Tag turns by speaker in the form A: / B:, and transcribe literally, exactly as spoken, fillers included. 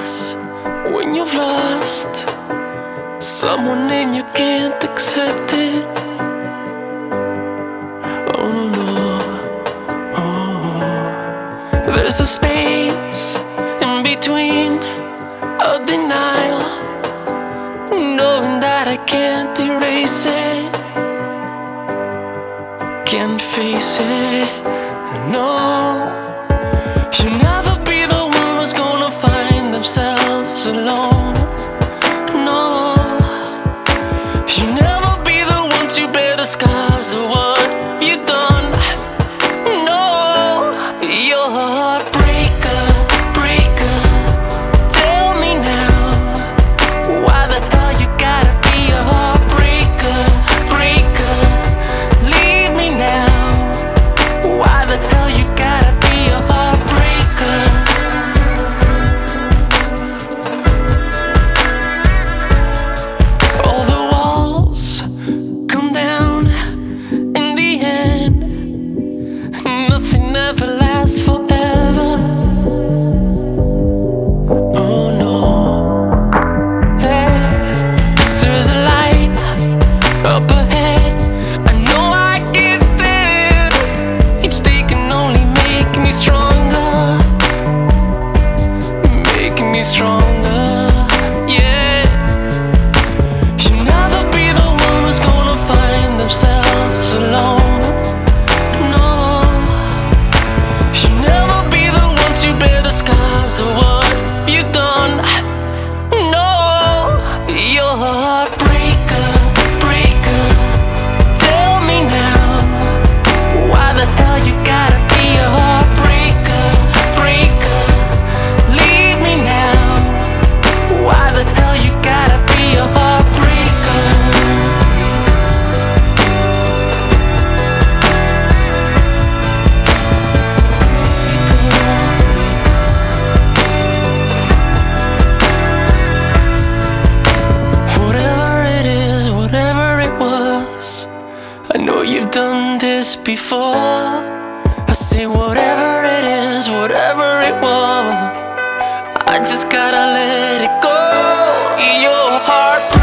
A: this when you've lost someone and you can't accept it. Oh no, oh. There's a space in between a denial, knowing that I can't erase it, can't face it, no. You'll never be the one who's gonna find themselves alone, no. You'll never be the one to bear the scars of what you've done, no. You're a heartbreaker, breaker. Tell me now, why the hell you gotta be a heartbreaker, breaker? Leave me now, why the hell you gotta be a heartbreaker? All the walls come down in the end, nothing ever lasts forever. Oh no, hey, there's a light up ahead, I know I get there. Each day can only make me stronger, make me stronger, yeah. You'll never be the one who's gonna find themselves alone, no. You'll never be the one to bear the scars of what you've done, no. You're a heartbreaker, breaker. Tell me now, why the hell you gotta be a heartbreaker, breaker? Leave me now, why the hell you gotta be a heartbreaker? Whatever it is, whatever it was, I know you've done this before. I say whatever it is, whatever it was, I just gotta let it go. Your heart